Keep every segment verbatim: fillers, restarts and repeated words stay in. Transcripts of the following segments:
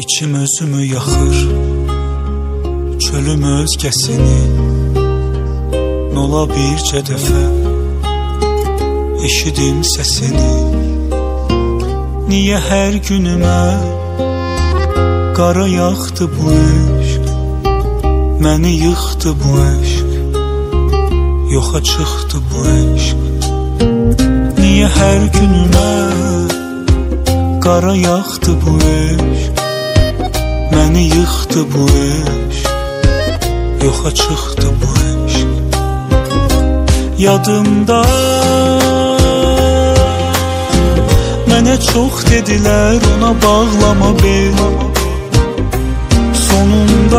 İçim özümü yaxır, çölüm özgəsini. Nola bircə dəfə eşidim səsini. Niyə hər günümə qara yaxdı bu eşq, məni yıxdı bu eşq, yoxa çıxdı bu eşq. Niyə hər günümə qara yaxdı bu eşq, məni yıxdı bu eşq, yoxa çıxdı bu eşq. Yadımda mənə çox dedilər, ona bağlama bel. Sonunda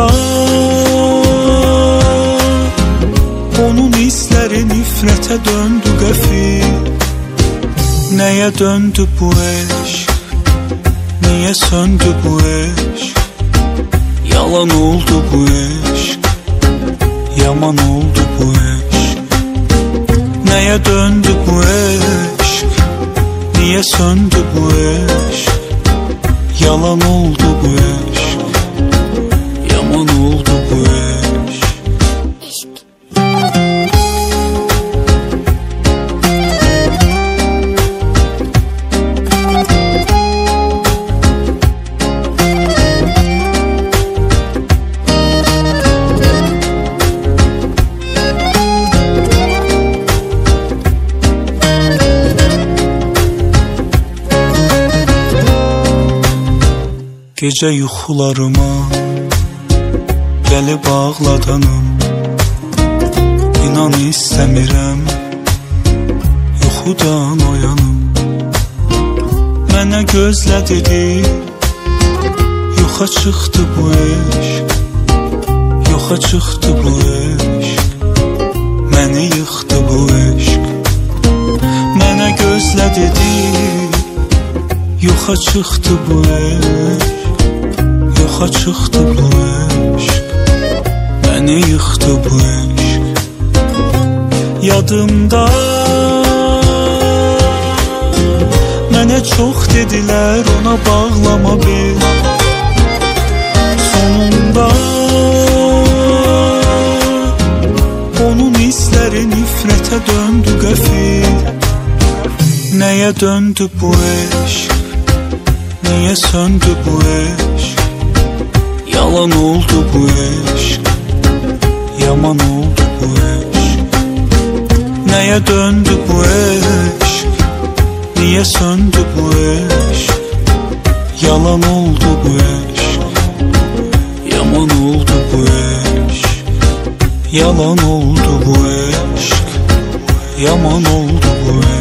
onun izləri nifrətə döndü qəfil. Nəyə döndü bu eşq, niyə söndü bu eşq? Yalan oldu bu eşq, yaman oldu bu eşq. Nəyə döndü bu eşq, niyə söndü bu eşq? Yalan oldu bu eşq, yaman oldu bu eşq. Gecə yuxularıma gəlib ağladanım, İnan istəmirəm yuxudan oyanım. Mənə gözlə dedi, yoxa çıxdı bu eşq, yoxa çıxdı bu eşq, məni yıxdı bu eşq. Mənə gözlə dedi, yoxa çıxdı bu eşq, yoxa çıxdı bu eşq, məni yıxdı bu eşq. Yadımda mənə çox dedilər, ona bağlama bel. Sonunda onun izləri nifrətə döndü qəfil. Nəyə döndü bu eşq, niyə söndü bu eşq? Yalan oldu bu eşq, yaman oldu bu eşq. Nəyə döndü bu eşq, niyə söndü bu eşq? Yalan oldu bu eşq, yaman oldu bu eşq. Yalan oldu bu eşq, yaman oldu bu eşq.